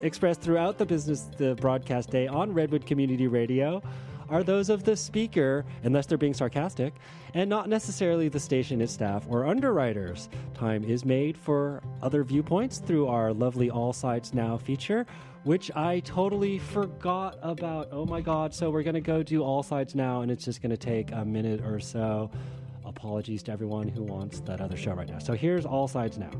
expressed throughout the broadcast day on Redwood Community Radio are those of the speaker, unless they're being sarcastic, and not necessarily the station, its staff, or underwriters. Time is made for other viewpoints through our lovely All Sides Now feature, which I totally forgot about. Oh my God. So we're going to go do All Sides Now, and it's just going to take a minute or so. Apologies to everyone who wants that other show right now. So here's All Sides Now.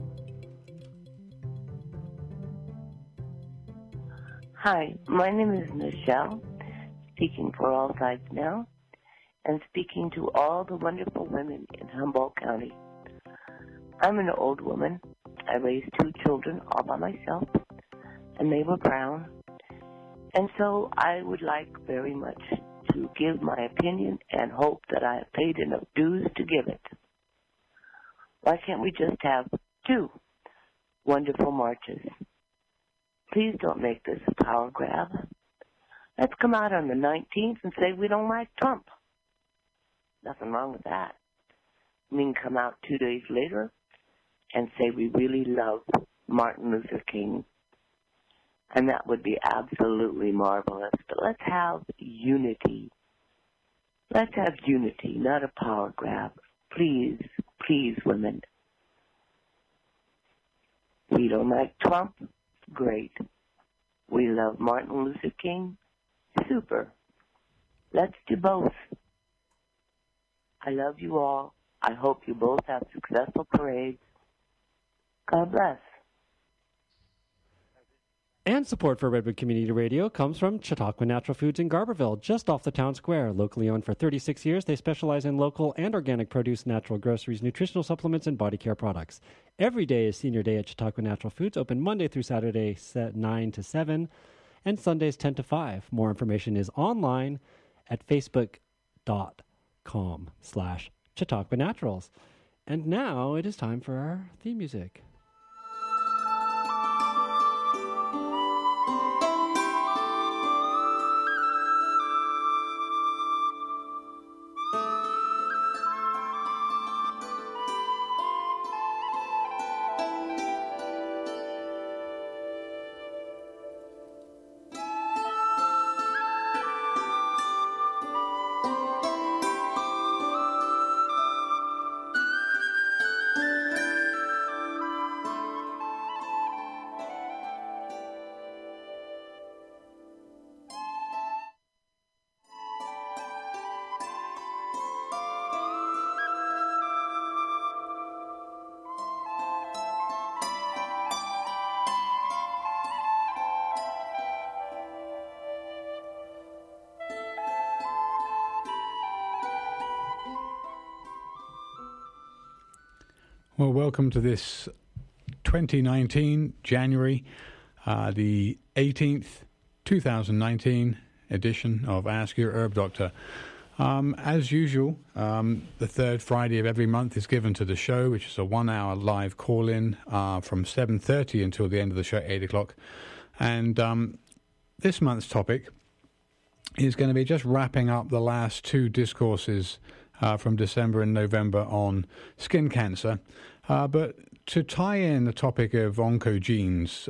Hi, my name is Michelle, speaking for All Sides Now, and speaking to all the wonderful women in Humboldt County. I'm an old woman. I raised 2 children all by myself, and they were brown. And so I would like very much to give my opinion and hope that I have paid enough dues to give it. Why can't we just have 2 wonderful marches? Please don't make this a power grab. Let's come out on the 19th and say we don't like Trump. Nothing wrong with that. We can come out 2 days later and say we really love Martin Luther King. And that would be absolutely marvelous. But let's have unity. Let's have unity, not a power grab. Please, please, women. We don't like Trump. Great. We love Martin Luther King. Super. Let's do both. I love you all. I hope you both have successful parades. God bless. And support for Redwood Community Radio comes from Chautauqua Natural Foods in Garberville, just off the town square. Locally owned for 36 years, they specialize in local and organic produce, natural groceries, nutritional supplements, and body care products. Every day is Senior Day at Chautauqua Natural Foods, open Monday through Saturday, 9 to 7, and Sundays 10 to 5. More information is online at facebook.com/Chautauqua Naturals. And now it is time for our theme music. Well, welcome to this 2019, January, the 18th, 2019 edition of Ask Your Herb Doctor. As usual, the third Friday of every month is given to the show, which is a 1-hour live call-in from 7:30 until the end of the show at 8 o'clock. And this month's topic is going to be just wrapping up the last 2 discourses from December and November on skin cancer. But to tie in the topic of oncogenes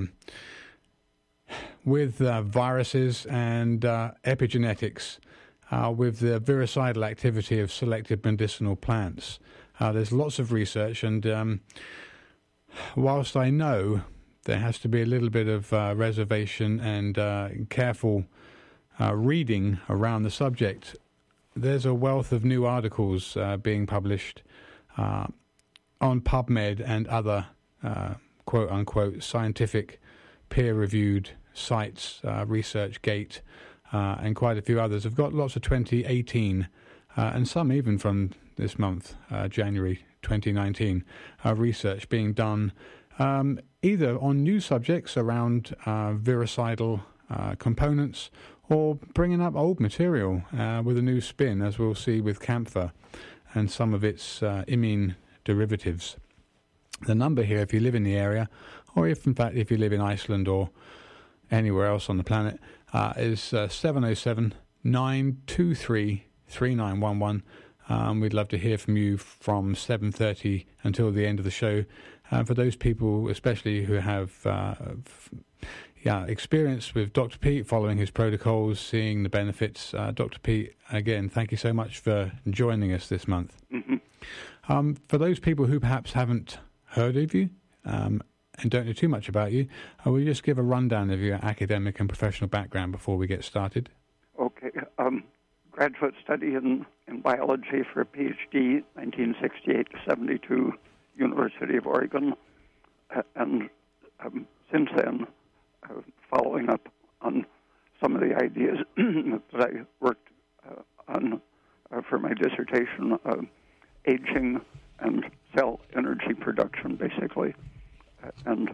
with viruses and epigenetics, with the virucidal activity of selected medicinal plants, there's lots of research, and whilst I know there has to be a little bit of reservation and careful reading around the subject, there's a wealth of new articles being published on PubMed and other quote-unquote scientific peer-reviewed sites, ResearchGate, and quite a few others. I've got lots of 2018 and some even from this month, January 2019, research being done either on new subjects around virucidal components or bringing up old material with a new spin, as we'll see with camphor and some of its imine derivatives. The number here, if you live in the area, or if in fact if you live in Iceland or anywhere else on the planet, is 707-923-3911. We'd love to hear from you from 7:30 until the end of the show. For those people, especially who have experience with Dr. Pete, following his protocols, seeing the benefits. Dr. Pete, again, thank you so much for joining us this month. Mm-hmm. For those people who perhaps haven't heard of you and don't know too much about you, will you just give a rundown of your academic and professional background before we get started? Okay. Graduate study in biology for a PhD, 1968 to 72, University of Oregon. And since then, following up on some of the ideas that I worked on for my dissertation, aging and cell energy production, basically. And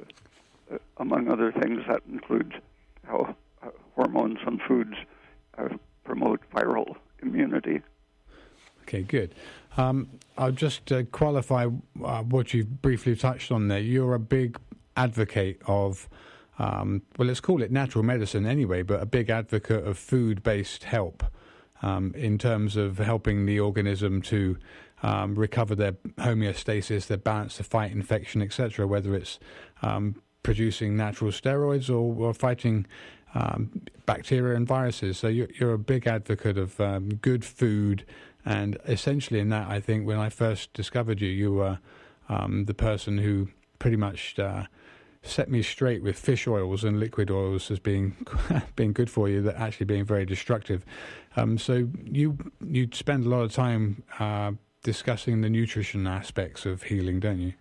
among other things, that includes how hormones and foods promote viral immunity. Okay, good. I'll just qualify what you've briefly touched on there. You're a big advocate of, let's call it natural medicine anyway, but a big advocate of food-based help in terms of helping the organism to recover their homeostasis, their balance to fight infection, etc., whether it's producing natural steroids or fighting bacteria and viruses. So you're a big advocate of good food, and essentially in that, I think when I first discovered you, you were the person who pretty much set me straight with fish oils and liquid oils as being good for you, that actually being very destructive. So you spend a lot of time discussing the nutrition aspects of healing, don't you?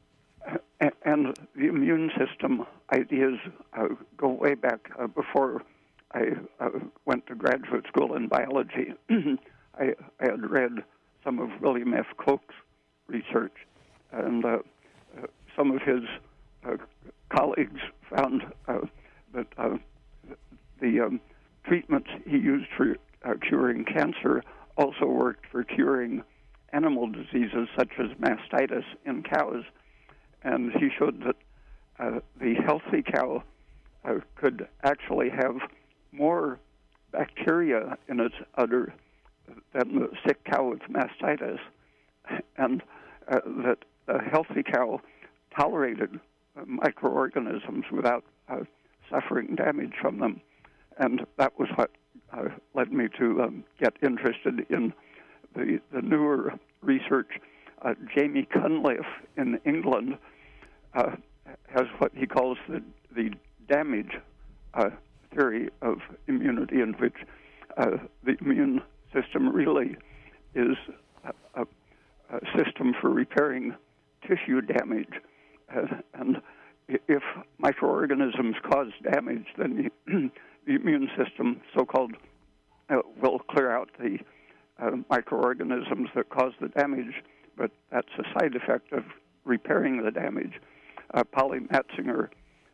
And the immune system ideas go way back before I went to graduate school in biology. I had read some of William F. Koch's research, and some of his colleagues found that the treatments he used for curing cancer also worked for curing animal diseases such as mastitis in cows. And he showed that the healthy cow could actually have more bacteria in its udder than the sick cow with mastitis, and that a healthy cow tolerated microorganisms without suffering damage from them. And that was what led me to get interested in the newer research. Jamie Cunliffe in England has what he calls the damage theory of immunity, in which the immune system really is a system for repairing tissue damage. And if microorganisms cause damage, then the immune system, so-called, will clear out the microorganisms that cause the damage, but that's a side effect of repairing the damage. Polly Matzinger,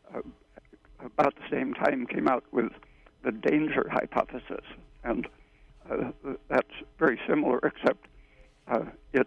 about the same time, came out with the danger hypothesis, and that's very similar, except it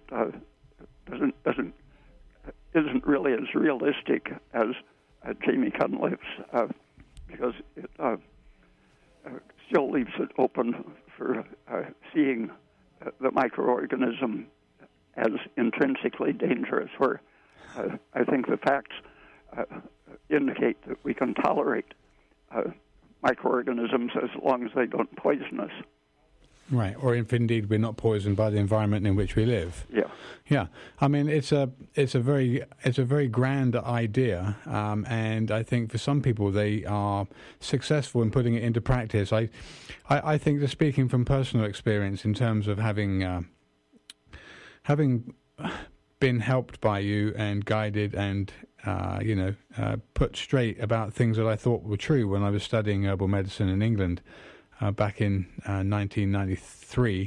isn't really as realistic as Jamie Cunliffe's, because it still leaves it open for seeing the microorganism as intrinsically dangerous, where I think the facts indicate that we can tolerate microorganisms as long as they don't poison us. Right, or if indeed we're not poisoned by the environment in which we live. Yeah, yeah. I mean, it's a very grand idea, and I think for some people they are successful in putting it into practice. I think that, speaking from personal experience, in terms of having been helped by you and guided and put straight about things that I thought were true when I was studying herbal medicine in England. Back in 1993.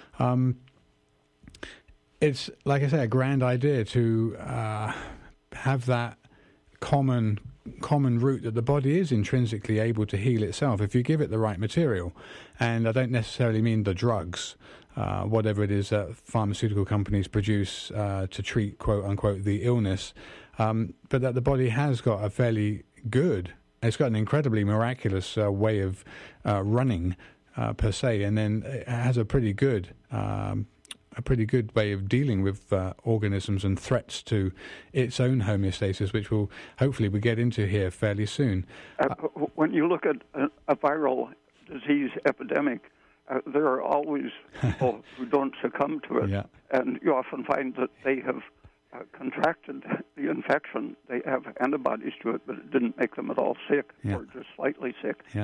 It's, like I say, a grand idea to have that common root that the body is intrinsically able to heal itself if you give it the right material. And I don't necessarily mean the drugs, whatever it is that pharmaceutical companies produce to treat, quote-unquote, the illness, but that the body has got a fairly good, it's got an incredibly miraculous way of running, per se, and then it has a pretty good a pretty good way of dealing with organisms and threats to its own homeostasis, which will hopefully we get into here fairly soon. When you look at a viral disease epidemic, there are always people who don't succumb to it, and you often find that they have contracted the infection. They have antibodies to it, but it didn't make them at all sick, or just slightly sick. Yeah.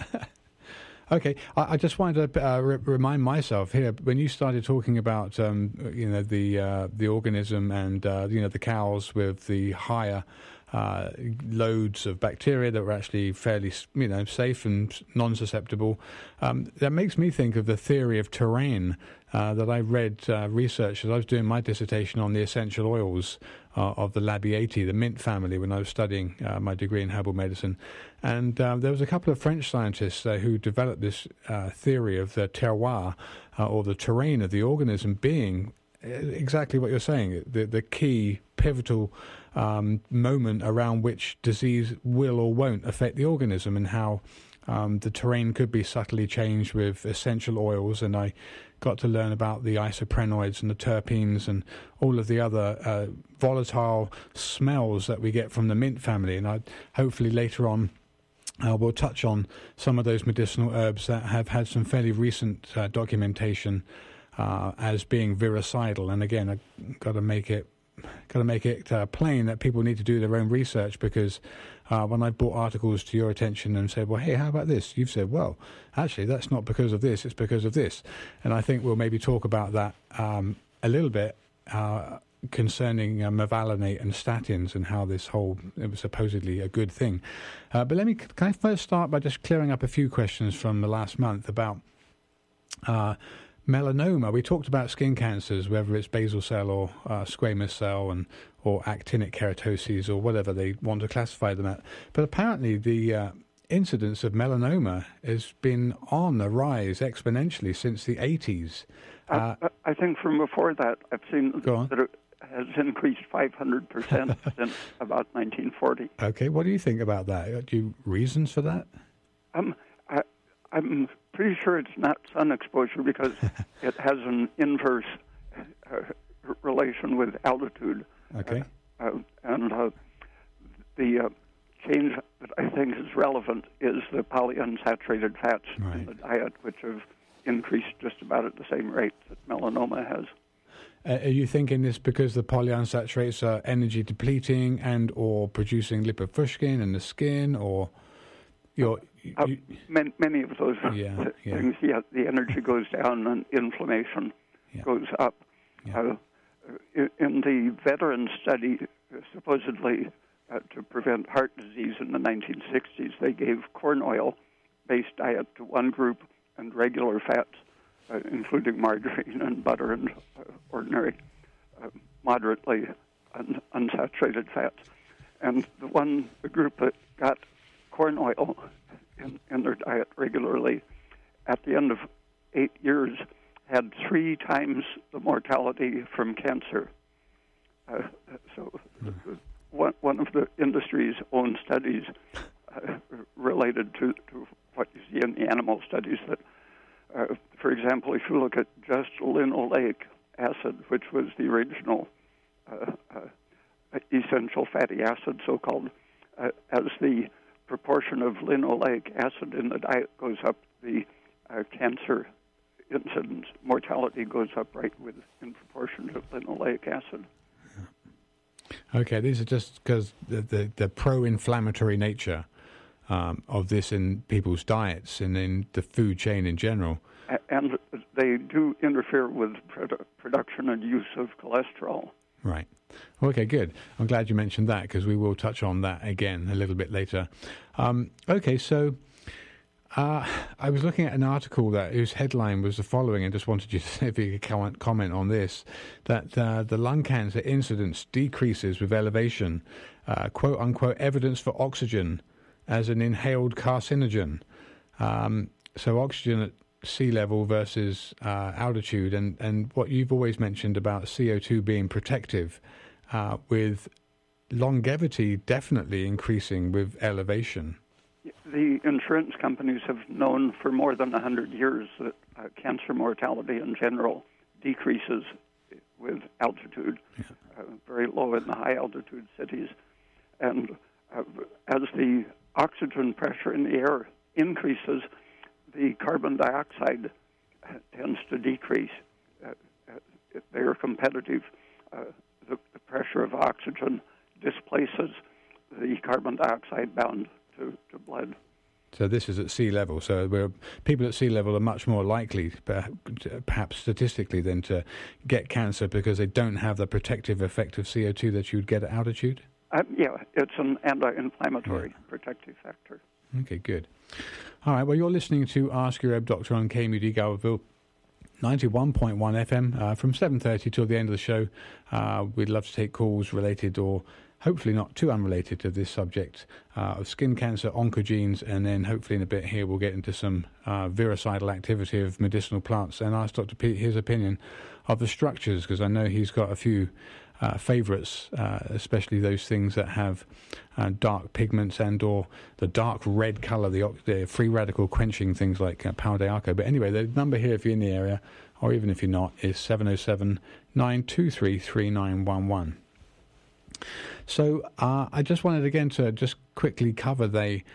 Okay, I just wanted to remind myself here, when you started talking about the organism and the cows with the higher loads of bacteria that were actually fairly safe and non-susceptible, that makes me think of the theory of terrain that I read research as I was doing my dissertation on the essential oils of the Labiatae, the mint family, when I was studying my degree in herbal medicine. And there was a couple of French scientists who developed this theory of the terroir, or the terrain of the organism, being exactly what you're saying, the key pivotal moment around which disease will or won't affect the organism, and how the terrain could be subtly changed with essential oils. And I got to learn about the isoprenoids and the terpenes and all of the other volatile smells that we get from the mint family. And hopefully later on we'll touch on some of those medicinal herbs that have had some fairly recent documentation as being virucidal. And again, I've got to make it plain that people need to do their own research, because when I've brought articles to your attention and said, well, hey, how about this? You've said, well, actually, that's not because of this, it's because of this. And I think we'll maybe talk about that a little bit concerning mevalonate and statins and how this whole, it was supposedly a good thing. But can I first start by just clearing up a few questions from the last month about melanoma. We talked about skin cancers, whether it's basal cell or squamous cell, or actinic keratoses, or whatever they want to classify them at. But apparently the incidence of melanoma has been on the rise exponentially since the 80s. I think from before that, I've seen that it has increased 500% since about 1940. Okay, what do you think about that? Do you reasons for that? I'm pretty sure it's not sun exposure, because it has an inverse relation with altitude. Okay. And the change that I think is relevant is the polyunsaturated fats in the diet, which have increased just about at the same rate that melanoma has. Are you thinking this because the polyunsaturates are energy depleting and or producing lipofuscin in the skin, or many of those things? Yeah, the energy goes down and inflammation goes up. Yeah. In the veteran study, supposedly to prevent heart disease in the 1960s, they gave corn oil-based diet to one group and regular fats, including margarine and butter and ordinary moderately unsaturated fats. And the group that got corn oil in their diet regularly, at the end of 8 years, had 3 times the mortality from cancer. One of the industry's own studies related to what you see in the animal studies, that, for example, if you look at just linoleic acid, which was the original essential fatty acid, so-called, as the proportion of linoleic acid in the diet goes up, the cancer incidence, mortality goes up in proportion to linoleic acid. Okay, these are just because the pro-inflammatory nature of this in people's diets and in the food chain in general. And they do interfere with production and use of cholesterol. Right. Okay, good. I'm glad you mentioned that, because we will touch on that again a little bit later. Okay, so I was looking at an article whose headline was the following, and just wanted you to see if you could comment on this, that the lung cancer incidence decreases with elevation, quote-unquote, evidence for oxygen as an inhaled carcinogen. So oxygen at sea level versus altitude, and what you've always mentioned about CO2 being protective, with longevity definitely increasing with elevation. The insurance companies have known for more than 100 years that cancer mortality in general decreases with altitude, very low in the high altitude cities. And as the oxygen pressure in the air increases, the carbon dioxide tends to decrease. If they are competitive, the pressure of oxygen displaces the carbon dioxide bound to blood. So this is at sea level. So people at sea level are much more likely, perhaps statistically, than to get cancer because they don't have the protective effect of CO2 that you'd get at altitude? Yeah, it's an anti-inflammatory protective factor. Okay, good. All right, well, you're listening to Ask Your Herb Doctor on KMUD Galville 91.1 FM from 7:30 till the end of the show. We'd love to take calls related or hopefully not too unrelated to this subject of skin cancer, oncogenes, and then hopefully in a bit here we'll get into some virucidal activity of medicinal plants and ask Dr. Pete his opinion of the structures, because I know he's got a few favourites, especially those things that have dark pigments and or the dark red colour, the free radical quenching things like Pau d'Arco. But anyway, the number here, if you're in the area, or even if you're not, is 707-923-3911. So I just wanted again to just quickly cover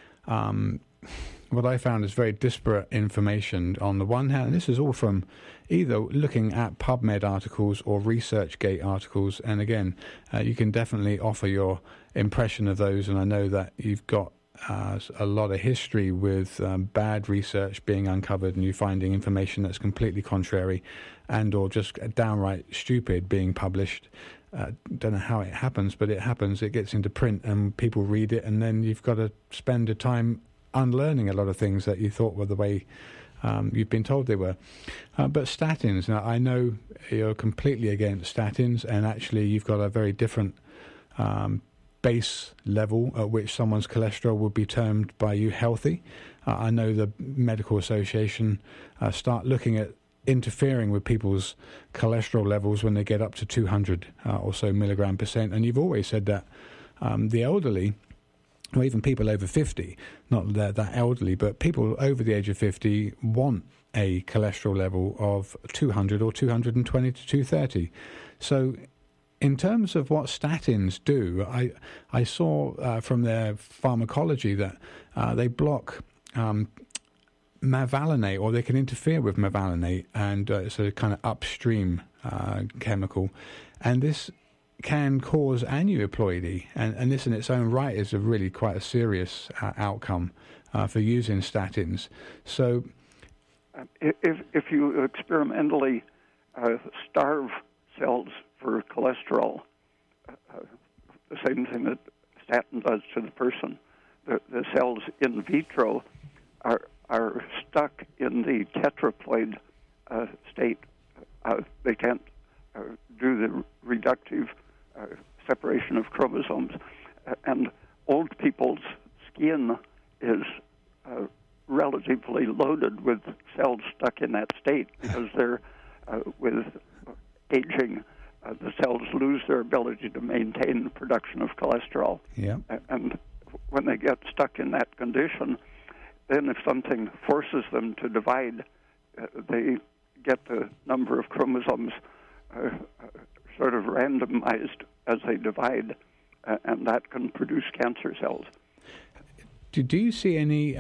what I found is very disparate information. On the one hand, and this is all from either looking at PubMed articles or ResearchGate articles, and again, you can definitely offer your impression of those, and I know that you've got a lot of history with bad research being uncovered and you finding information that's completely contrary and or just downright stupid being published. Don't know how it happens, but it happens. It gets into print and people read it, and then you've got to spend the time unlearning a lot of things that you thought were the way you've been told they were. But statins, now I know you're completely against statins, and actually you've got a very different base level at which someone's cholesterol would be termed by you healthy. I know the Medical Association start looking at interfering with people's cholesterol levels when they get up to 200 or so milligram percent, and you've always said that the elderly, or even people over 50, not that elderly, but people over the age of 50 want a cholesterol level of 200 or 220 to 230. So in terms of what statins do, I saw from their pharmacology that they block mevalonate, or they can interfere with mevalonate, and it's a kind of upstream chemical, and this can cause aneuploidy, and this in its own right is really quite a serious outcome for using statins. So if you experimentally starve cells for cholesterol, the same thing that statin does to the person, the cells in vitro are stuck in the tetraploid state. They can't do the reductive separation of chromosomes. And old people's skin is relatively loaded with cells stuck in that state because they're, with aging, the cells lose their ability to maintain the production of cholesterol. Yeah. And when they get stuck in that condition, then if something forces them to divide, they get the number of chromosomes sort of randomized as they divide, and that can produce cancer cells. Do you see any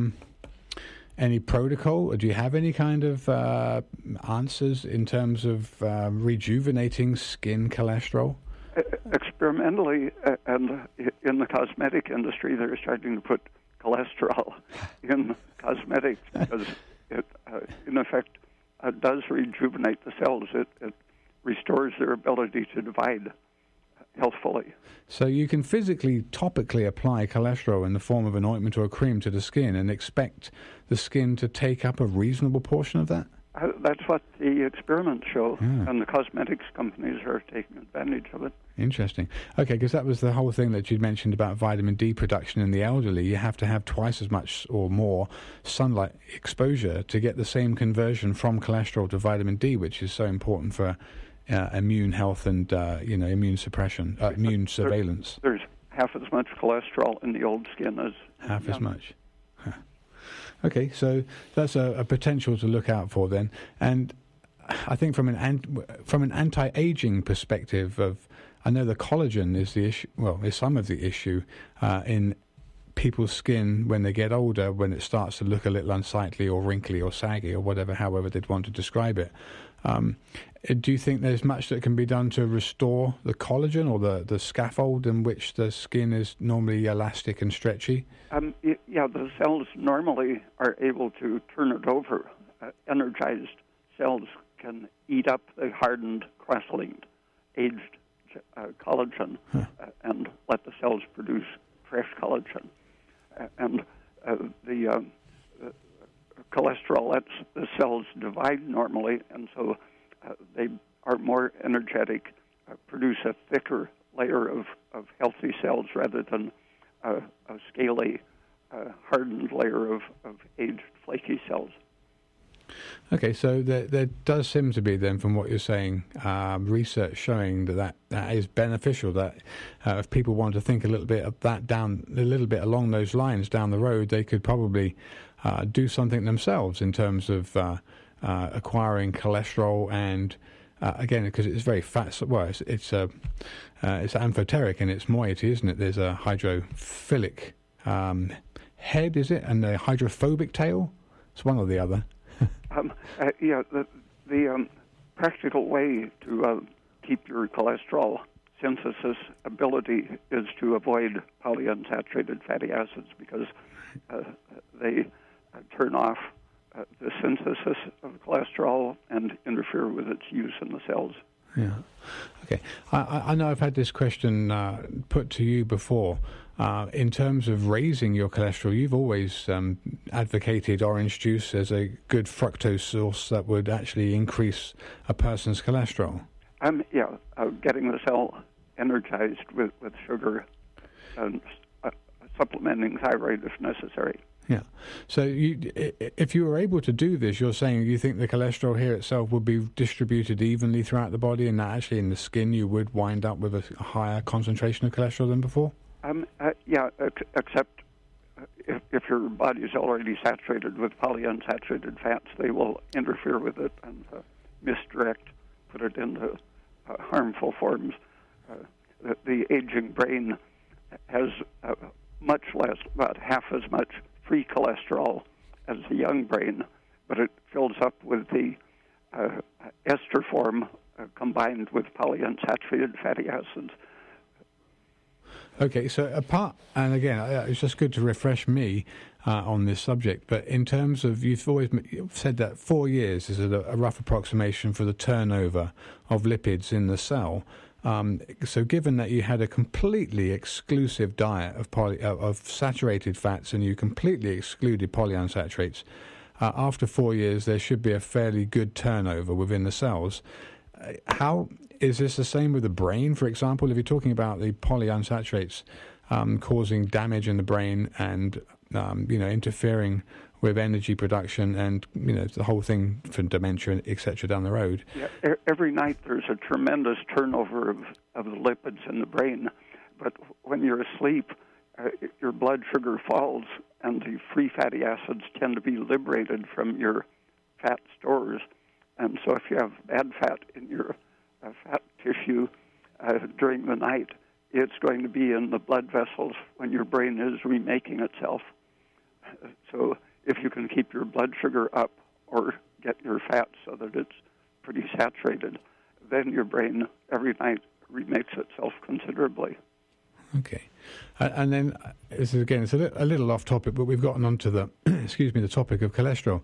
protocol, or do you have any kind of answers in terms of rejuvenating skin cholesterol? Experimentally, and in the cosmetic industry, they're starting to put cholesterol in cosmetics because it, in effect, does rejuvenate the cells. It restores their ability to divide healthfully. So you can physically, topically apply cholesterol in the form of an ointment or a cream to the skin and expect the skin to take up a reasonable portion of that? That's what the experiments show, and the cosmetics companies are taking advantage of it. Interesting. Okay, because that was the whole thing that you'd mentioned about vitamin D production in the elderly. You have to have twice as much or more sunlight exposure to get the same conversion from cholesterol to vitamin D, which is so important for immune health and immune suppression, immune surveillance. There's half as much cholesterol in the old skin as half as much. Okay, so that's a potential to look out for then. And I think from an anti-aging perspective, I know the collagen is the issue. Well, is some of the issue in people's skin when they get older, when it starts to look a little unsightly or wrinkly or saggy or whatever, however they'd want to describe it. Do you think there's much that can be done to restore the collagen or the scaffold in which the skin is normally elastic and stretchy? Yeah, the cells normally are able to turn it over. Energized cells can eat up the hardened, cross-linked, aged collagen and let the cells produce fresh collagen. And the cholesterol lets the cells divide normally, and so they are more energetic, produce a thicker layer of healthy cells rather than a scaly, hardened layer of aged, flaky cells. Okay, so there does seem to be then, from what you're saying, research showing that is beneficial. That if people want to think a little bit of that along those lines down the road, they could probably do something themselves in terms of acquiring cholesterol and again, because it's very fat. Well, it's amphoteric in its moiety, isn't it? There's a hydrophilic head, is it, and a hydrophobic tail. It's one or the other. Yeah, the practical way to keep your cholesterol synthesis ability is to avoid polyunsaturated fatty acids because they turn off the synthesis of cholesterol and interfere with its use in the cells. Yeah. Okay. I know I've had this question put to you before. In terms of raising your cholesterol, you've always advocated orange juice as a good fructose source that would actually increase a person's cholesterol. Getting the cell energized with sugar and supplementing thyroid if necessary. Yeah. So if you were able to do this, you're saying you think the cholesterol here itself would be distributed evenly throughout the body, and that actually in the skin you would wind up with a higher concentration of cholesterol than before? Except if your body is already saturated with polyunsaturated fats, they will interfere with it and misdirect, put it into harmful forms. The aging brain has much less, about half as much free cholesterol as the young brain, but it fills up with the ester form combined with polyunsaturated fatty acids. Okay, so and again, it's just good to refresh me on this subject, but in terms of, you've always said that 4 years is a rough approximation for the turnover of lipids in the cell. So given that you had a completely exclusive diet of saturated fats and you completely excluded polyunsaturates, after 4 years there should be a fairly good turnover within the cells. How is this the same with the brain, for example? If you're talking about the polyunsaturates causing damage in the brain and interfering with energy production and the whole thing for dementia, etc. down the road. Yeah, every night there's a tremendous turnover of the lipids in the brain, but when you're asleep, your blood sugar falls and the free fatty acids tend to be liberated from your fat stores. And so if you have bad fat in your fat tissue during the night, it's going to be in the blood vessels when your brain is remaking itself. So if you can keep your blood sugar up or get your fat so that it's pretty saturated, then your brain every night remakes itself considerably. Okay. And then, it's a little off topic, but we've gotten onto the, the topic of cholesterol.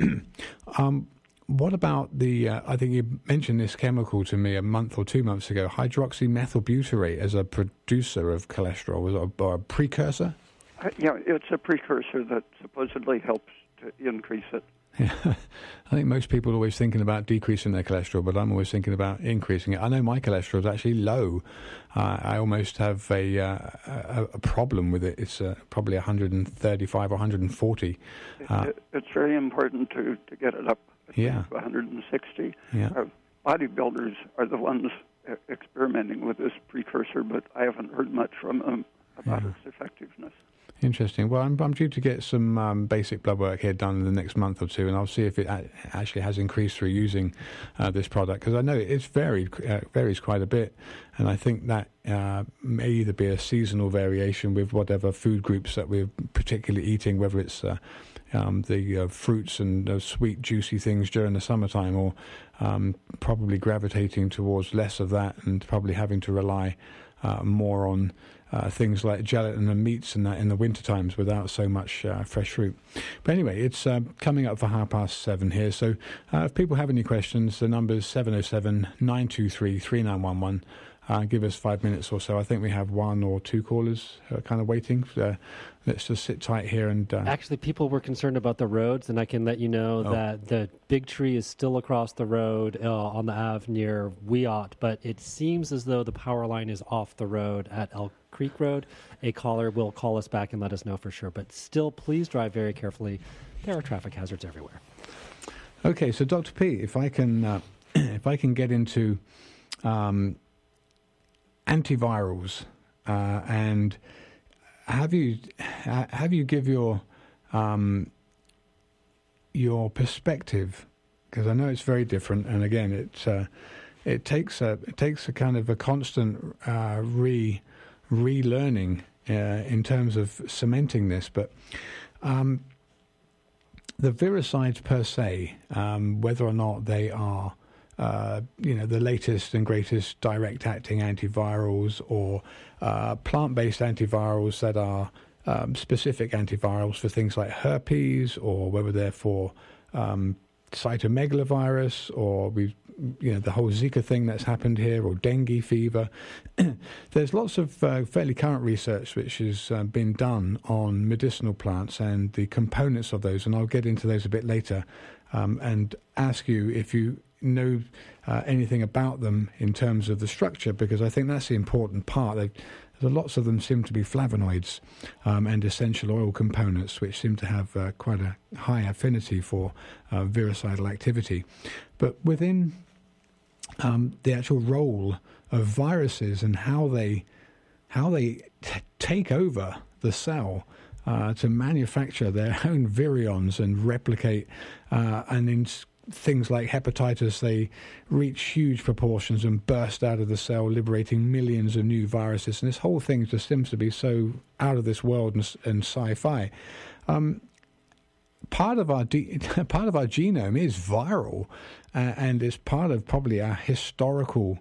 What about I think you mentioned this chemical to me a month or 2 months ago, hydroxymethylbutyrate as a producer of cholesterol, or a precursor? It's a precursor that supposedly helps to increase it. Yeah. I think most people are always thinking about decreasing their cholesterol, but I'm always thinking about increasing it. I know my cholesterol is actually low. I almost have a problem with it. It's probably 135 or 140. It's very important to get it up to 160. Yeah. Bodybuilders are the ones experimenting with this precursor, but I haven't heard much from them about its effectiveness. Interesting. Well, I'm due to get some basic blood work here done in the next month or two, and I'll see if it actually has increased through using this product, because I know it's varies quite a bit, and I think that may either be a seasonal variation with whatever food groups that we're particularly eating, whether it's the fruits and sweet, juicy things during the summertime, or probably gravitating towards less of that and probably having to rely more on things like gelatin and meats and that in the winter times without so much fresh fruit. But anyway, it's coming up for 7:30 here. So if people have any questions, the number is 707-923-3911. Give us 5 minutes or so. I think we have one or two callers kind of waiting. Let's just sit tight here. And actually, people were concerned about the roads, and I can let you know that the big tree is still across the road on the Ave near Weot, but it seems as though the power line is off the road at Elk Creek Road. A caller will call us back and let us know for sure, but still, please drive very carefully. There are traffic hazards everywhere. Okay, so Dr. P, if I can get into antivirals, and have you give your perspective, because I know it's very different, and again it takes a kind of a constant relearning in terms of cementing this, but the viricides per se, whether or not they are the latest and greatest direct-acting antivirals, or plant-based antivirals that are specific antivirals for things like herpes, or whether they're for cytomegalovirus, or the whole Zika thing that's happened here, or dengue fever. There's lots of fairly current research which has been done on medicinal plants and the components of those, and I'll get into those a bit later, and ask you if you know anything about them in terms of the structure, because I think that's the important part. Lots of them seem to be flavonoids and essential oil components, which seem to have quite a high affinity for virucidal activity. But within the actual role of viruses and how they take over the cell to manufacture their own virions and replicate, and in things like hepatitis, they reach huge proportions and burst out of the cell, liberating millions of new viruses. And this whole thing just seems to be so out of this world and sci-fi. Part of our genome is viral, and it's part of probably our historical,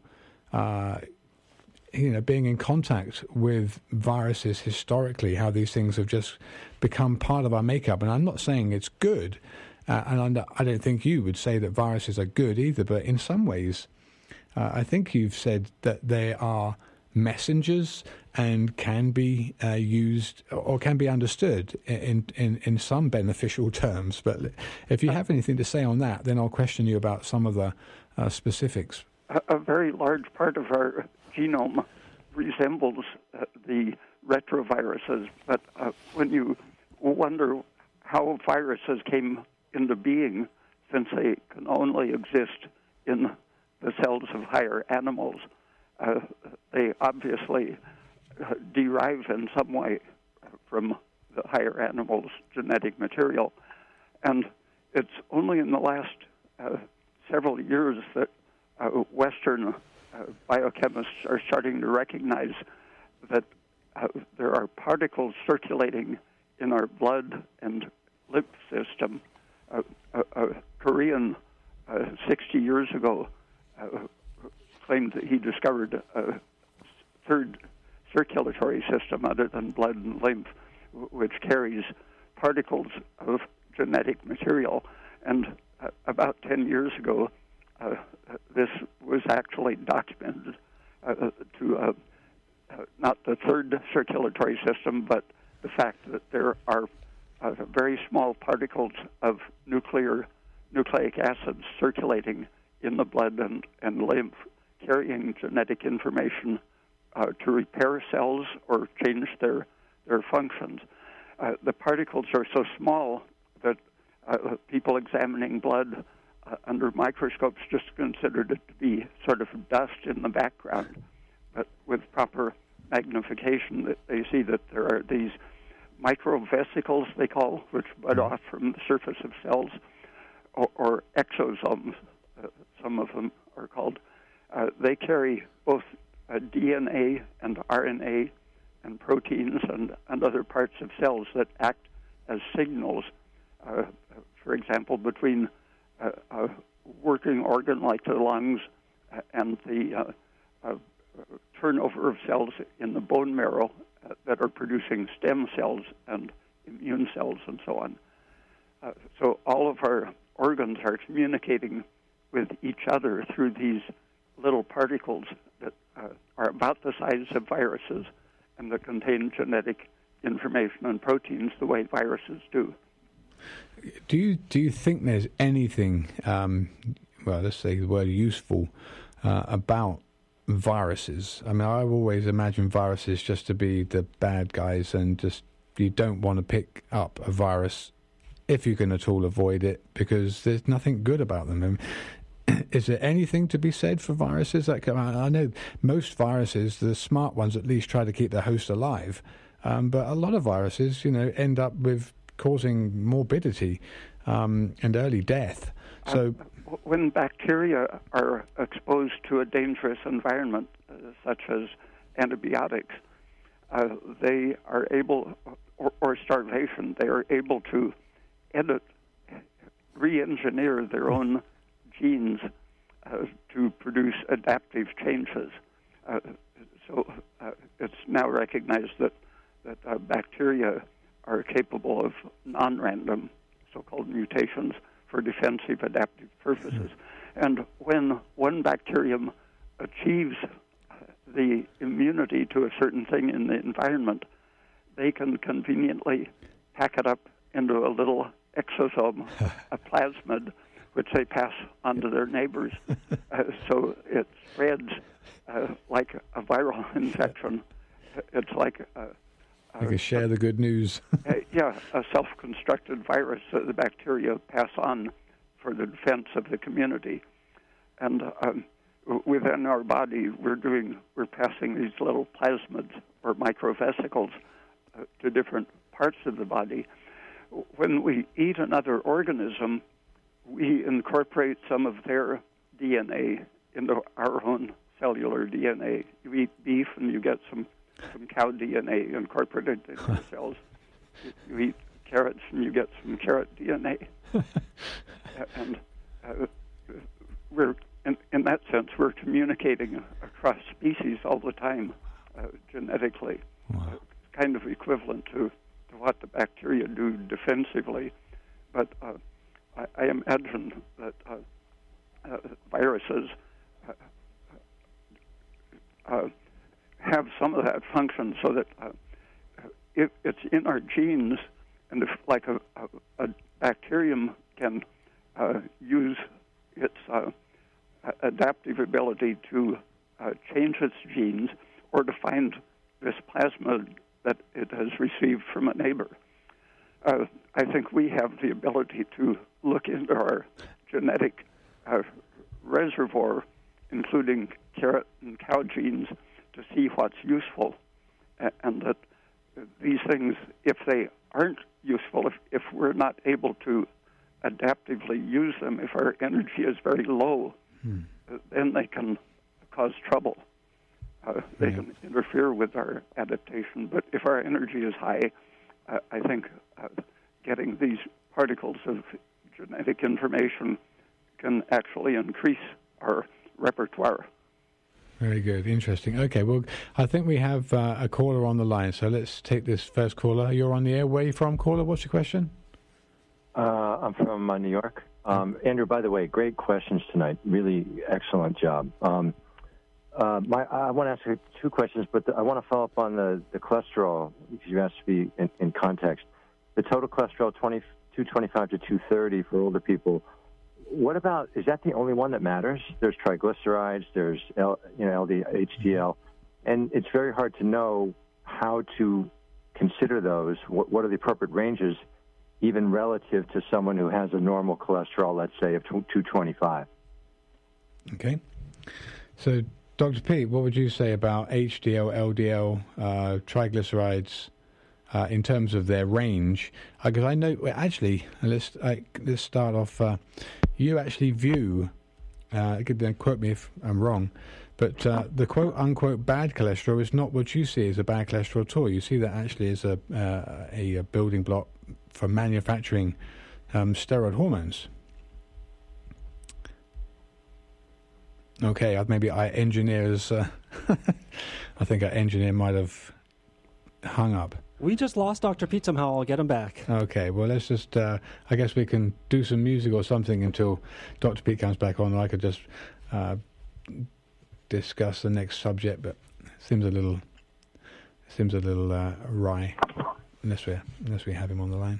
being in contact with viruses historically, how these things have just become part of our makeup. And I'm not saying it's good. And I don't think you would say that viruses are good either, but in some ways, I think you've said that they are messengers and can be used or can be understood in some beneficial terms. But if you have anything to say on that, then I'll question you about some of the specifics. A very large part of our genome resembles the retroviruses, but when you wonder how viruses came into being, since they can only exist in the cells of higher animals, they obviously derive in some way from the higher animals' genetic material. And it's only in the last several years that Western biochemists are starting to recognize that there are particles circulating in our blood and lymph system. A Korean 60 years ago claimed that he discovered a third circulatory system other than blood and lymph, which carries particles of genetic material. And about 10 years ago, this was actually documented to not the third circulatory system, but the fact that there are very small particles of nucleic acids circulating in the blood and lymph, carrying genetic information to repair cells or change their functions. The particles are so small that people examining blood under microscopes just considered it to be sort of dust in the background. But with proper magnification, they see that there are these microvesicles, they call, which bud off from the surface of cells, or exosomes, some of them are called. They carry both DNA and RNA and proteins and other parts of cells that act as signals, for example, between a working organ like the lungs and the turnover of cells in the bone marrow that are producing stem cells and immune cells and so on. So all of our organs are communicating with each other through these little particles that are about the size of viruses and that contain genetic information and proteins the way viruses do. Do you think there's anything, well, let's say the word useful, about viruses? I mean, I've always imagined viruses just to be the bad guys, and just you don't want to pick up a virus if you can at all avoid it, because there's nothing good about them. I mean, is there anything to be said for viruses? Like, I know most viruses, the smart ones at least, try to keep their host alive, but a lot of viruses, end up with causing morbidity and early death. So, when bacteria are exposed to a dangerous environment, such as antibiotics, they are able, or starvation, they are able to re-engineer their own genes to produce adaptive changes. So it's now recognized that bacteria are capable of non-random, so-called mutations for defensive adaptive purposes. And when one bacterium achieves the immunity to a certain thing in the environment, they can conveniently pack it up into a little exosome, a plasmid, which they pass on to their neighbors. So it spreads like a viral infection. It's like I can share the good news. A self-constructed virus that the bacteria pass on for the defense of the community. And within our body, we're passing these little plasmids or microvesicles to different parts of the body. When we eat another organism, we incorporate some of their DNA into our own cellular DNA. You eat beef and you get some cow DNA incorporated into the cells. You eat carrots and you get some carrot DNA. And we're, in that sense, we're communicating across species all the time, genetically. Wow. Kind of equivalent to what the bacteria do defensively. But I imagine that viruses have some of that function, so that it's in our genes, and if like a bacterium can use its adaptive ability to change its genes or to find this plasmid that it has received from a neighbor. I think we have the ability to look into our genetic reservoir, including carrot and cow genes, to see what's useful, and that these things, if they aren't useful, if we're not able to adaptively use them, if our energy is very low, then they can cause trouble. They can interfere with our adaptation. But if our energy is high, I think getting these particles of genetic information can actually increase our repertoire. Very good. Interesting. Okay, well, I think we have a caller on the line, so let's take this first caller. You're on the air. Where are you from, caller? What's your question? I'm from New York. Andrew, by the way, great questions tonight. Really excellent job. I want to ask you two questions, but I want to follow up on the cholesterol, because you asked to be in context. The total cholesterol, 225 to 230 for older people. What about, is that the only one that matters? There's triglycerides, there's LDL, HDL, and it's very hard to know how to consider those. What are the appropriate ranges, even relative to someone who has a normal cholesterol, let's say, of 225? Okay. So, Dr. P, what would you say about HDL, LDL, triglycerides, in terms of their range. Because I know, actually, let's start off. You actually view, don't quote me if I'm wrong, but the quote-unquote bad cholesterol is not what you see as a bad cholesterol at all. You see that actually as a building block for manufacturing steroid hormones. Okay, maybe our engineers... I think our engineer might have hung up. We just lost Dr. Pete somehow. I'll get him back. Okay, well, let's just... I guess we can do some music or something until Dr. Pete comes back on. I could just discuss the next subject, but it seems a little wry unless we have him on the line.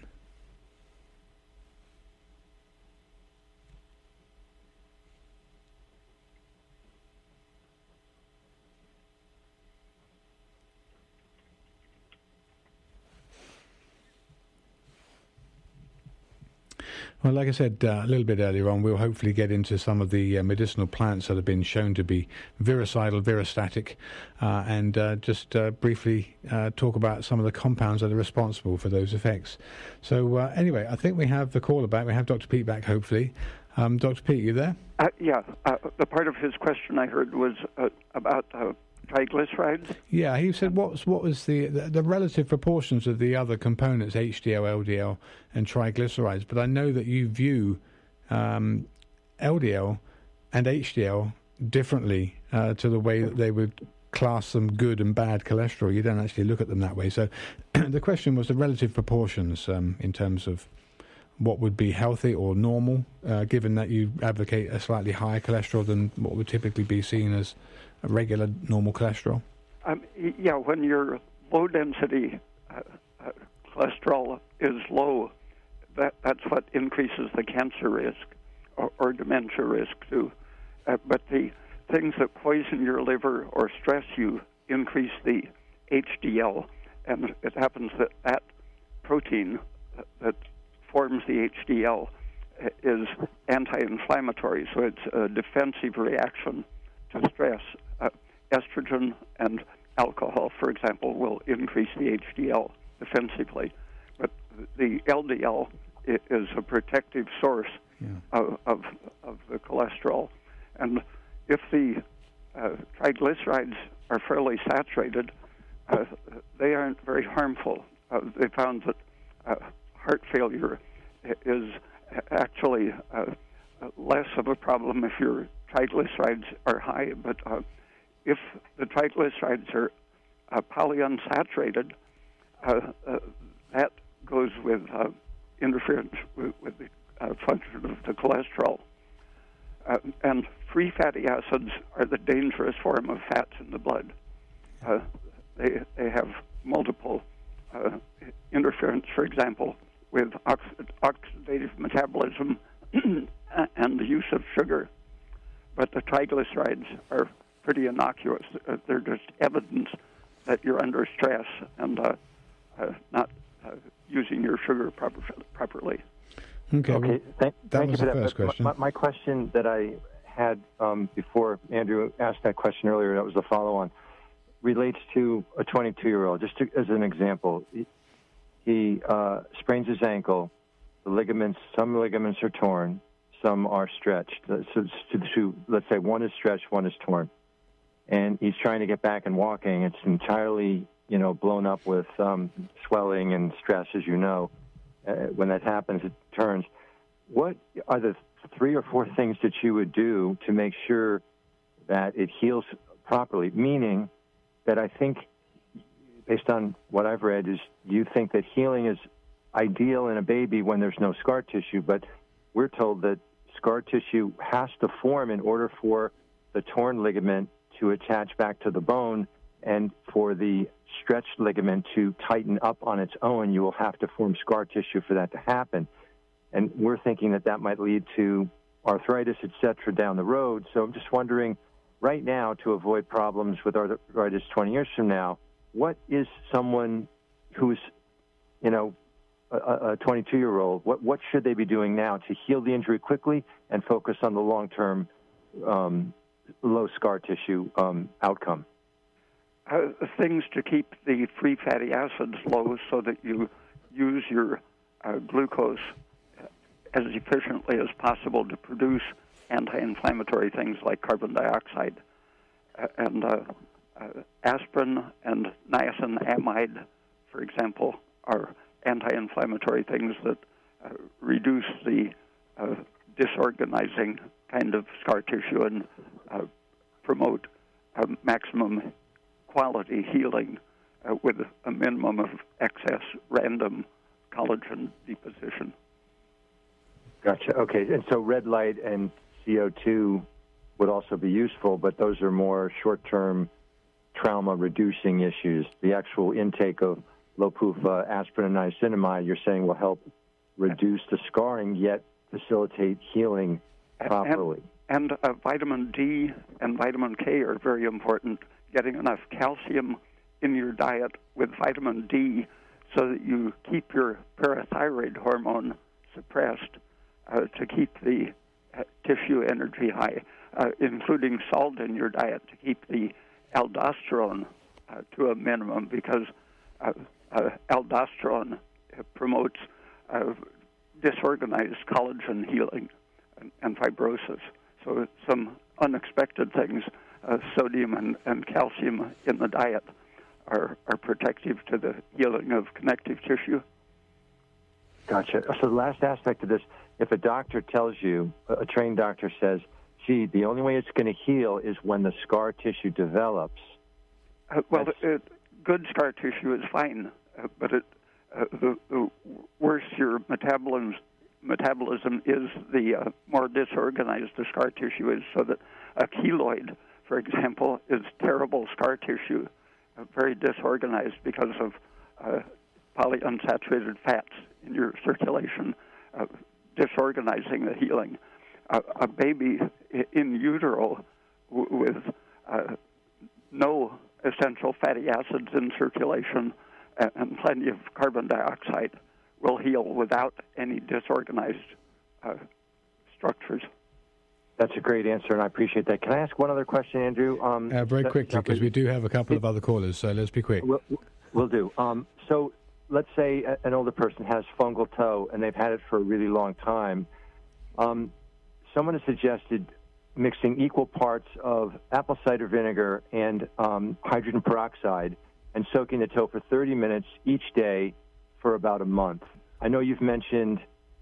Well, like I said a little bit earlier on, we'll hopefully get into some of the medicinal plants that have been shown to be virucidal, virostatic, and just briefly talk about some of the compounds that are responsible for those effects. So anyway, I think we have the caller back. We have Dr. Pete back, hopefully. Dr. Pete, you there? Yeah. The part of his question I heard was about triglycerides. Yeah, he said what was the relative proportions of the other components, HDL, LDL, and triglycerides. But I know that you view LDL and HDL differently to the way that they would class them good and bad cholesterol. You don't actually look at them that way. So the question was the relative proportions in terms of what would be healthy or normal, given that you advocate a slightly higher cholesterol than what would typically be seen as a regular normal cholesterol? Yeah, when your low-density cholesterol is low, that's what increases the cancer risk or dementia risk too. But the things that poison your liver or stress you increase the HDL, and it happens that that protein that forms the HDL is anti-inflammatory, so it's a defensive reaction to stress. Estrogen and alcohol, for example, will increase the HDL defensively, but the LDL is a protective source of the cholesterol. And if the triglycerides are fairly saturated, they aren't very harmful. They found that heart failure is actually less of a problem if your triglycerides are high, but if the triglycerides are polyunsaturated, that goes with interference with the function of the cholesterol. And free fatty acids are the dangerous form of fats in the blood. They have multiple interference, for example, with oxidative metabolism and the use of sugar. But the triglycerides are pretty innocuous. They're just evidence that you're under stress and not using your sugar properly. Okay. Thank you for that. First question. My question that I had before Andrew asked that question earlier, that was the follow-on, relates to a 22-year-old. Just as an example, he sprains his ankle. Some ligaments are torn, some are stretched. So let's say one is stretched, one is torn. And he's trying to get back and walking. It's entirely, blown up with swelling and stress, as you know. When that happens, it turns. What are the 3 or 4 things that you would do to make sure that it heals properly? Meaning that I think, based on what I've read, is you think that healing is ideal in a baby when there's no scar tissue, but we're told that scar tissue has to form in order for the torn ligament to attach back to the bone, and for the stretched ligament to tighten up on its own, you will have to form scar tissue for that to happen. And we're thinking that might lead to arthritis, et cetera, down the road. So I'm just wondering, right now, to avoid problems with arthritis 20 years from now, what is someone who's, a 22-year-old, what should they be doing now to heal the injury quickly and focus on the long-term low scar tissue outcome? things to keep the free fatty acids low so that you use your glucose as efficiently as possible to produce anti-inflammatory things like carbon dioxide. And aspirin and niacinamide, for example, are anti-inflammatory things that reduce the disorganizing kind of scar tissue and promote maximum quality healing with a minimum of excess random collagen deposition. Gotcha. Okay, and so red light and CO2 would also be useful, but those are more short-term trauma-reducing issues. The actual intake of low-PUFA, aspirin, and niacinamide, you're saying will help reduce the scarring, yet facilitate healing properly. And vitamin D and vitamin K are very important. Getting enough calcium in your diet with vitamin D so that you keep your parathyroid hormone suppressed to keep the tissue energy high, including salt in your diet to keep the aldosterone to a minimum, because aldosterone promotes disorganized collagen healing and fibrosis. So some unexpected things, sodium and calcium in the diet, are protective to the healing of connective tissue. Gotcha. So the last aspect of this, if a doctor tells you, a trained doctor says, gee, the only way it's going to heal is when the scar tissue develops. Good scar tissue is fine, but the worse your metabolism is, the more disorganized the scar tissue is, so that a keloid, for example, is terrible scar tissue, very disorganized because of polyunsaturated fats in your circulation, disorganizing the healing. A baby in utero with no essential fatty acids in circulation and plenty of carbon dioxide will heal without any disorganized structures. That's a great answer, and I appreciate that. Can I ask one other question, Andrew? Very quickly, because we do have a couple of other callers, so let's be quick. We'll do. So let's say an older person has fungal toe, and they've had it for a really long time. Someone has suggested mixing equal parts of apple cider vinegar and hydrogen peroxide and soaking the toe for 30 minutes each day for about a month. I know you've mentioned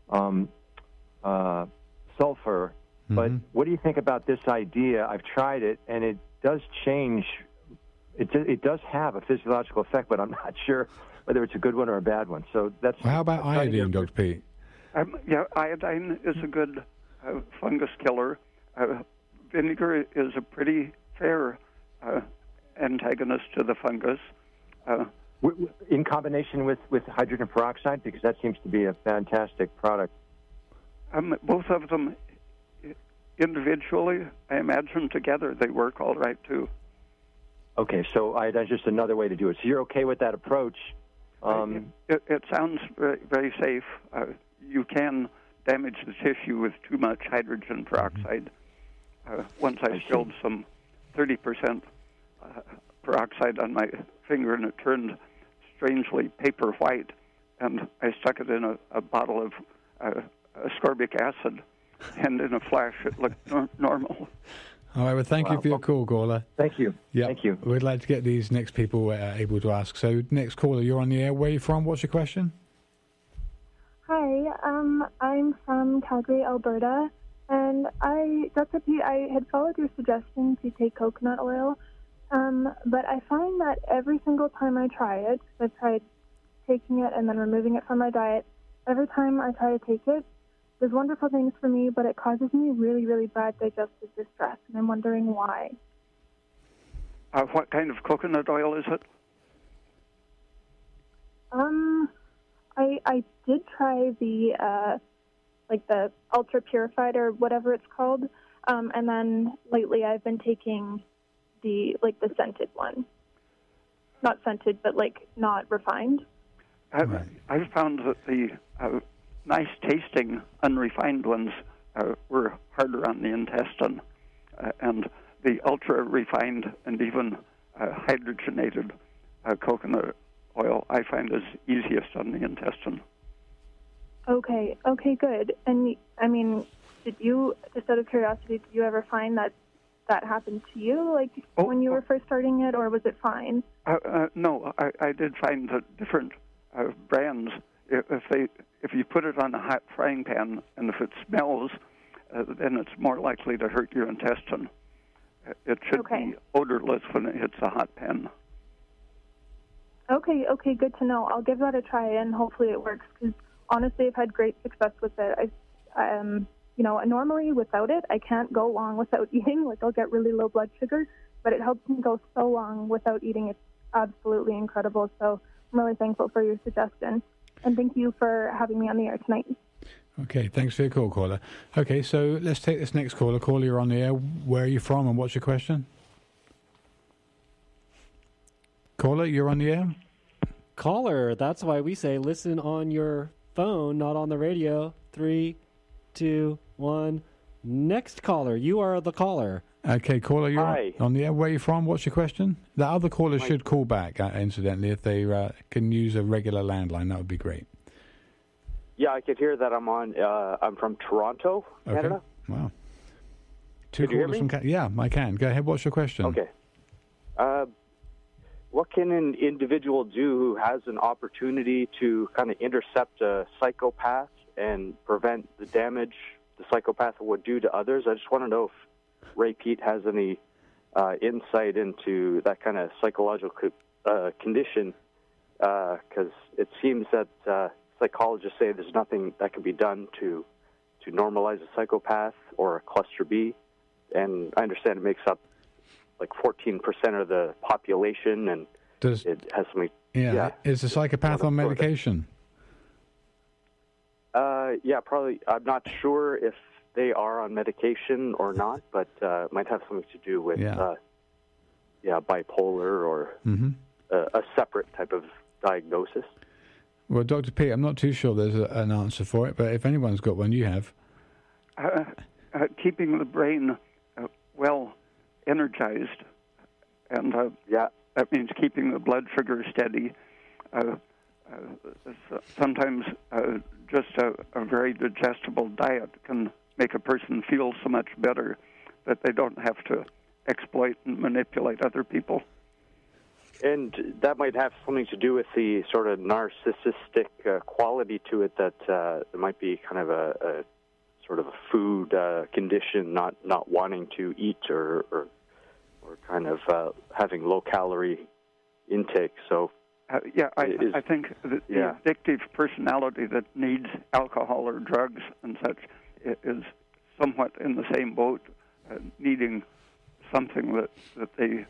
sulfur, but what do you think about this idea? I've tried it, and it does change. It does have a physiological effect, but I'm not sure whether it's a good one or a bad one. So that's. Well, how about iodine, Dr. Pete? Iodine is a good fungus killer. Vinegar is a pretty fair antagonist to the fungus. In combination with hydrogen peroxide, because that seems to be a fantastic product. Both of them individually, I imagine together they work all right too. Okay, so iodine's just another way to do it. So you're okay with that approach? It sounds very, very safe. You can damage the tissue with too much hydrogen peroxide. Once I spilled some 30% peroxide on my finger, and it turned strangely paper white, and I stuck it in a bottle of ascorbic acid, and in a flash it looked normal. All right, well, thank you for your call, caller. Thank you. Yep. Thank you. We'd like to get these next people able to ask. So, next caller, you're on the air. Where are you from? What's your question? Hi, I'm from Calgary, Alberta, and Dr. Pete, I had followed your suggestion to take coconut oil, but I find that every single time I try it, I've tried taking it and then removing it from my diet, every time I try to take it, there's wonderful things for me, but it causes me really, really bad digestive distress, and I'm wondering why. What kind of coconut oil is it? I did try the the ultra purified or whatever it's called, and then lately I've been taking the scented one. Not scented, but not refined. I've found that the nice-tasting, unrefined ones were harder on the intestine, and the ultra-refined and even hydrogenated coconut oil I find is easiest on the intestine. Okay, good. And I mean, did you, just out of curiosity, did you ever find that happened to you, like when you were first starting it, or was it fine? No, I did find that different brands, if you put it on a hot frying pan and if it smells, then it's more likely to hurt your intestine. It should be odorless when it hits a hot pan. Okay, good to know. I'll give that a try, and hopefully it works, because honestly, I've had great success with it. Normally without it, I can't go long without eating. Like, I'll get really low blood sugar, but it helps me go so long without eating. It's absolutely incredible. So I'm really thankful for your suggestion. And thank you for having me on the air tonight. Okay, thanks for your call, caller. Okay, so let's take this next caller. Caller, you're on the air. Where are you from and what's your question? Caller, you're on the air. Caller, that's why we say listen on your phone, not on the radio. 3, 2, 1. Next caller. You are the caller. Okay, caller, you're on the air. Where are you from? What's your question? The other callers should call back, incidentally, if they can use a regular landline. That would be great. Yeah, I could hear that. I'm from Toronto, Canada. Wow. Two callers from Canada. Yeah, I can. Go ahead. What's your question? Okay. What can an individual do who has an opportunity to kind of intercept a psychopath and prevent the damage the psychopath would do to others? I just want to know if Ray Peat has any insight into that kind of psychological condition, because it seems that psychologists say there's nothing that can be done to normalize a psychopath or a cluster B, and I understand it makes up like 14% of the population, and it has something. Yeah. Is the psychopath on medication? Yeah, probably. I'm not sure if they are on medication or not, but it might have something to do with bipolar or a separate type of diagnosis. Well, Dr. P, I'm not too sure there's an answer for it, but if anyone's got one, you have. Keeping the brain well energized, and that means keeping the blood sugar steady. Sometimes just a very digestible diet can make a person feel so much better that they don't have to exploit and manipulate other people. And that might have something to do with the sort of narcissistic quality to it, that there might be kind of a sort of a food condition, not wanting to eat or kind of having low-calorie intake. So, I think the addictive personality that needs alcohol or drugs and such is somewhat in the same boat, needing something that they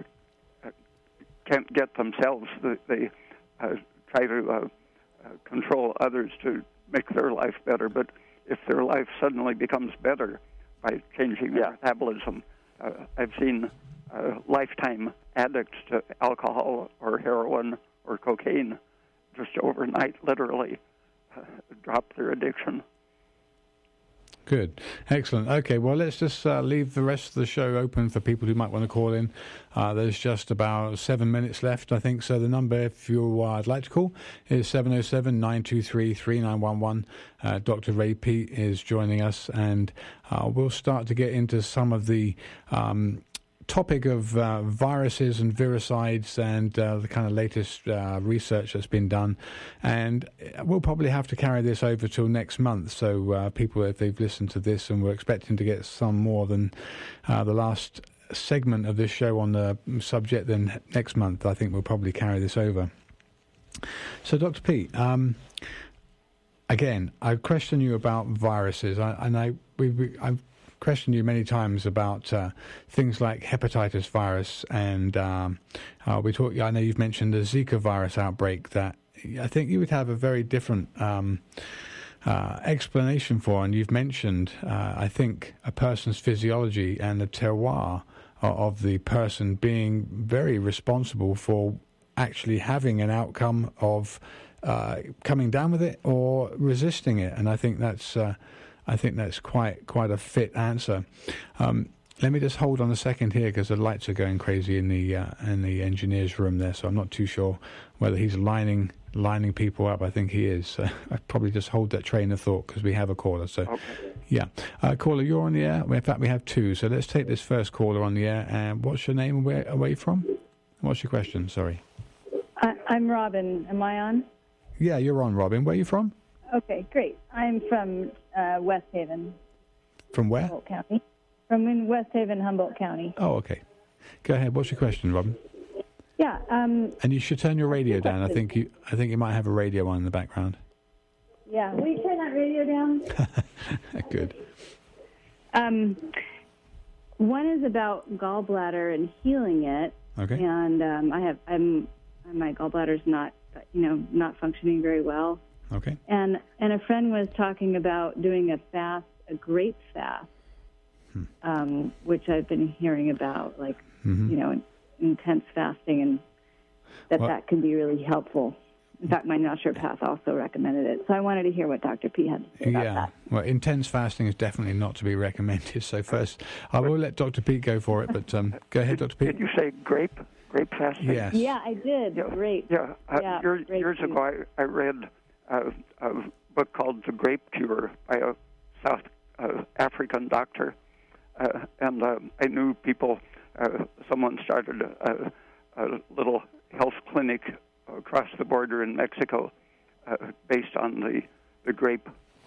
can't get themselves. They try to control others to make their life better. But if their life suddenly becomes better by changing their metabolism, I've seen lifetime addicts to alcohol or heroin or cocaine just overnight, literally, drop their addiction. Good. Excellent. Okay, well, let's just leave the rest of the show open for people who might want to call in. There's just about 7 minutes left, I think. So the number, if you'd like to call, is 707-923-3911. Dr. Ray Peat is joining us, and we'll start to get into some of the topic of viruses and virucides and the kind of latest research that's been done. And we'll probably have to carry this over till next month. So people, if they've listened to this, and we're expecting to get some more than the last segment of this show on the subject, then next month I think we'll probably carry this over. So Dr. Peat, again, I question you about viruses, I've questioned you many times about things like hepatitis virus, and we talked. I know you've mentioned the Zika virus outbreak that I think you would have a very different explanation for, and you've mentioned, I think, a person's physiology and the terroir of the person being very responsible for actually having an outcome of coming down with it or resisting it, and I think that's quite a fit answer. Let me just hold on a second here because the lights are going crazy in the engineer's room there, so I'm not too sure whether he's lining people up. I think he is. So I'd probably just hold that train of thought because we have a caller. So, Okay. yeah. Caller, you're on the air. Well, in fact, we have two. So let's take this first caller on the air. And what's your name and where are you from? What's your question? Sorry. I'm Robin. Am I on? Yeah, you're on, Robin. Where are you from? Okay, great. I'm from West Haven. From where? Humboldt County. From in West Haven, Humboldt County. Oh, okay. Go ahead. What's your question, Robin? Yeah. And you should turn your radio down. I think you might have a radio on in the background. Yeah. Will you turn that radio down? Good. One is about gallbladder and healing it. Okay. And my gallbladder's not functioning very well. Okay. And a friend was talking about doing a grape fast, which I've been hearing about, like, intense fasting, and that can be really helpful. In fact, my naturopath also recommended it. So I wanted to hear what Dr. P had to say about that. Well, intense fasting is definitely not to be recommended. So first, I will let Dr. P go for it, but go ahead, Dr. P. Did you say grape fasting? Yes. Yeah, I did. Yeah. Great. Yeah. Years ago, I read a book called The Grape Cure by a South African doctor, and I knew people. Someone started a little health clinic across the border in Mexico based on the grape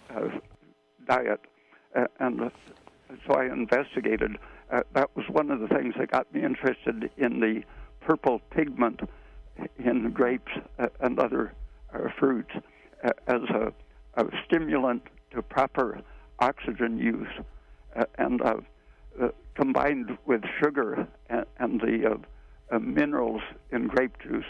diet, and so I investigated. That was one of the things that got me interested in the purple pigment in grapes and other fruits as a stimulant to proper oxygen use, and combined with sugar and the minerals in grape juice.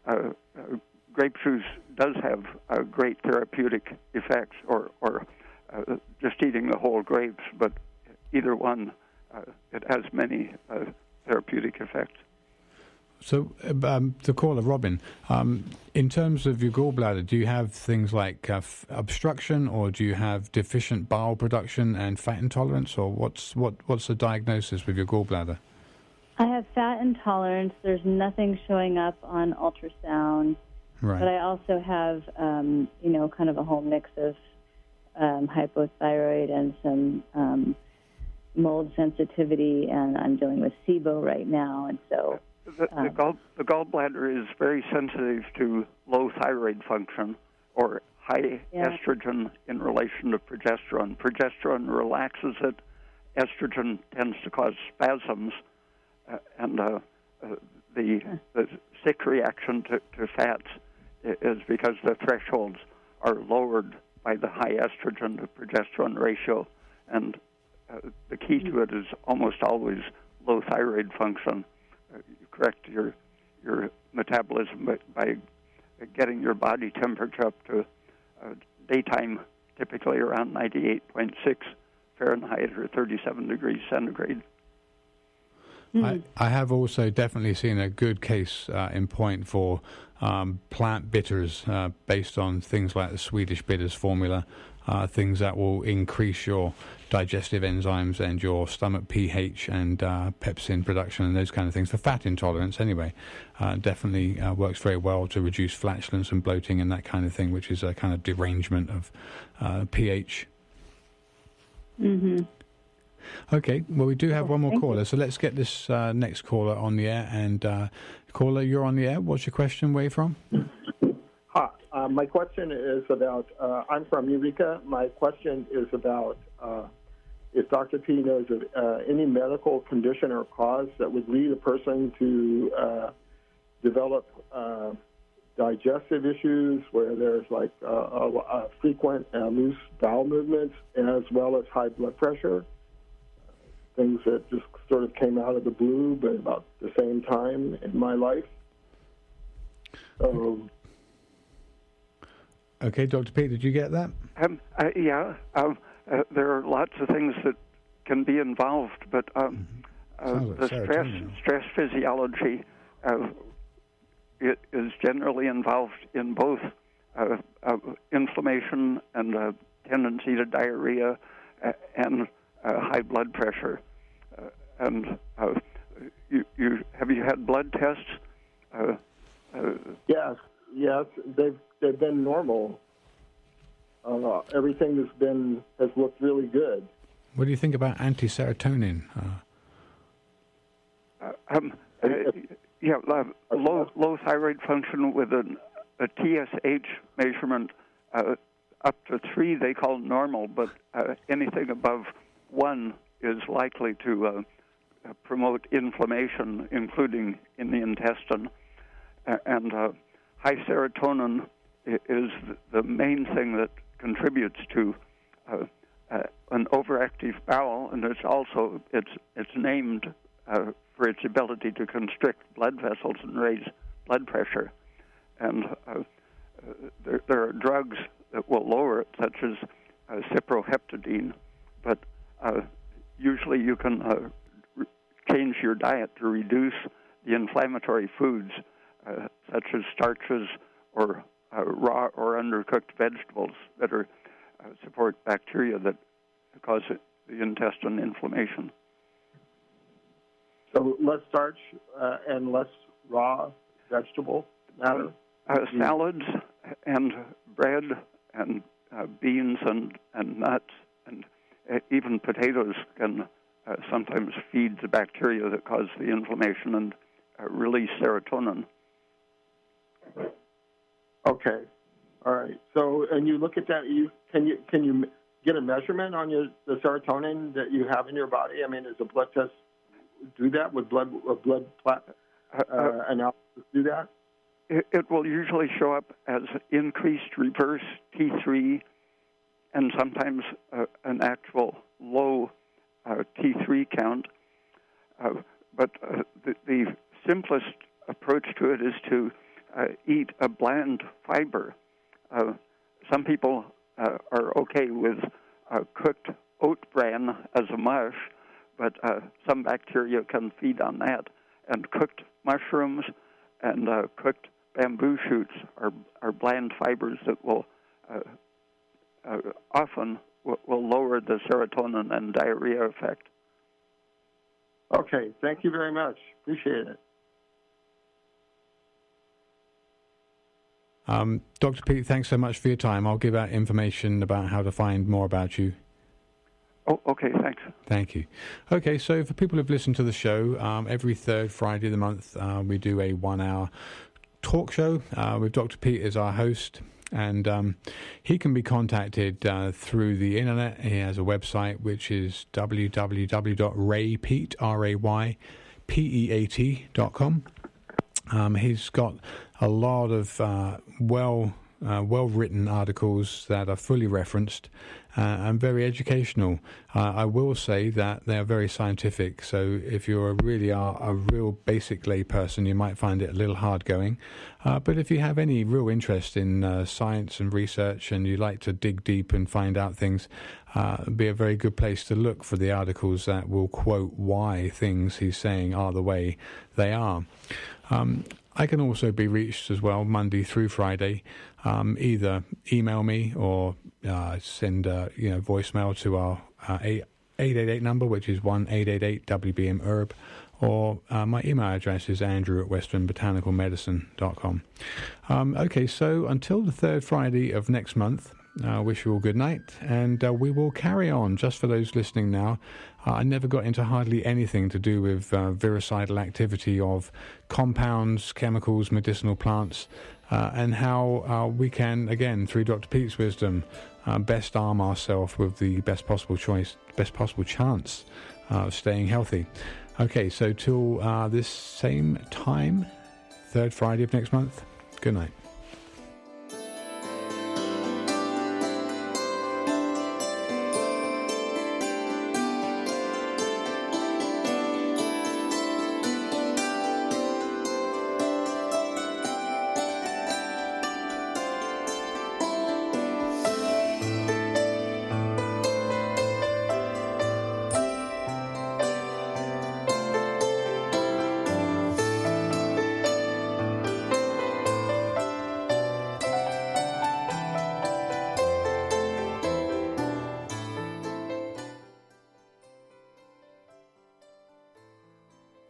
Grape juice does have great therapeutic effects, or just eating the whole grapes, but either one, it has many therapeutic effects. So, the caller, Robin, in terms of your gallbladder, do you have things like obstruction, or do you have deficient bile production and fat intolerance, or what's the diagnosis with your gallbladder? I have fat intolerance. There's nothing showing up on ultrasound. Right. But I also have, kind of a whole mix of hypothyroid and some mold sensitivity, and I'm dealing with SIBO right now, and so... The gallbladder is very sensitive to low thyroid function or high estrogen in relation to progesterone. Progesterone relaxes it. Estrogen tends to cause spasms, and the sick reaction to fats is because the thresholds are lowered by the high estrogen to progesterone ratio, and the key to it is almost always low thyroid function. You correct your metabolism by getting your body temperature up to daytime, typically around 98.6 Fahrenheit or 37 degrees centigrade. I have also definitely seen a good case in point for plant bitters based on things like the Swedish bitters formula, things that will increase your digestive enzymes and your stomach pH and pepsin production and those kind of things. For fat intolerance, anyway, definitely works very well to reduce flatulence and bloating and that kind of thing, which is a kind of derangement of pH. Mm-hmm. Okay, well, we do have one more caller, so let's get this next caller on the air. And caller, you're on the air. What's your question? Where are you from? Hi, my question is about, I'm from Eureka. My question is about if Dr. P knows of any medical condition or cause that would lead a person to develop digestive issues where there's like frequent loose bowel movements as well as high blood pressure. Things that just sort of came out of the blue, but about the same time in my life. So, okay, Dr. P, did you get that? There are lots of things that can be involved, but the stress physiology is generally involved in both inflammation and tendency to diarrhea and high blood pressure. and you have you had blood tests? Yes, they've been normal. Everything has looked really good. What do you think about anti-serotonin? Low thyroid function with a TSH measurement up to 3 they call normal, but anything above 1 is likely to promote inflammation, including in the intestine. And high serotonin is the main thing that contributes to an overactive bowel, and it's named for its ability to constrict blood vessels and raise blood pressure. And there are drugs that will lower it, such as cyproheptadine, but usually you can change your diet to reduce the inflammatory foods, such as starches or raw or undercooked vegetables that support bacteria that cause the intestine inflammation. So less starch and less raw vegetable matter? Salads and bread and beans and nuts and even potatoes can sometimes feed the bacteria that cause the inflammation and release serotonin. Okay, all right. So, and you look at that. Can you get a measurement on the serotonin that you have in your body? I mean, does a blood test do that? Would blood analysis do that? It will usually show up as increased reverse T3 and sometimes an actual low T3 count. But the simplest approach to it is to eat a bland fiber. Some people are okay with cooked oat bran as a mush, but some bacteria can feed on that. And cooked mushrooms and cooked bamboo shoots are bland fibers that will often will lower the serotonin and diarrhea effect. Okay, thank you very much. Appreciate it. Dr. Peat, thanks so much for your time. I'll give out information about how to find more about you. Oh, okay, thanks. Thank you. Okay, so for people who've listened to the show, every third Friday of the month, we do a 1-hour talk show with Dr. Peat as our host. And he can be contacted through the internet. He has a website, which is www.raypeat.com. He's got a lot of well-written articles that are fully referenced and very educational. I will say that they are very scientific, so if you really are a real basic lay person, you might find it a little hard going. But if you have any real interest in science and research and you like to dig deep and find out things, it'd be a very good place to look for the articles that will quote why things he's saying are the way they are. I can also be reached as well Monday through Friday. Either email me or send voicemail to our 888 number, which is 1-888-WBM-HERB, or my email address is andrew@westernbotanicalmedicine.com. Okay, so until the third Friday of next month, I wish you all good night, and we will carry on. Just for those listening now, I never got into hardly anything to do with virucidal activity of compounds, chemicals, medicinal plants, and how we can, again, through Dr. Peat's wisdom, best arm ourselves with the best possible chance of staying healthy. Okay, so till this same time, third Friday of next month, good night.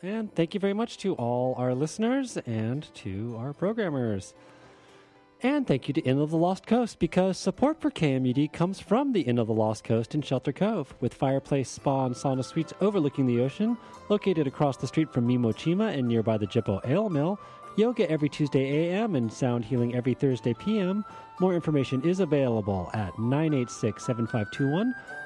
And thank you very much to all our listeners and to our programmers. And thank you to Inn of the Lost Coast, because support for KMUD comes from the Inn of the Lost Coast in Shelter Cove, with fireplace, spa, and sauna suites overlooking the ocean, located across the street from Mimochima and nearby the Jippo Ale Mill, yoga every Tuesday a.m. and sound healing every Thursday p.m. More information is available at 986-7521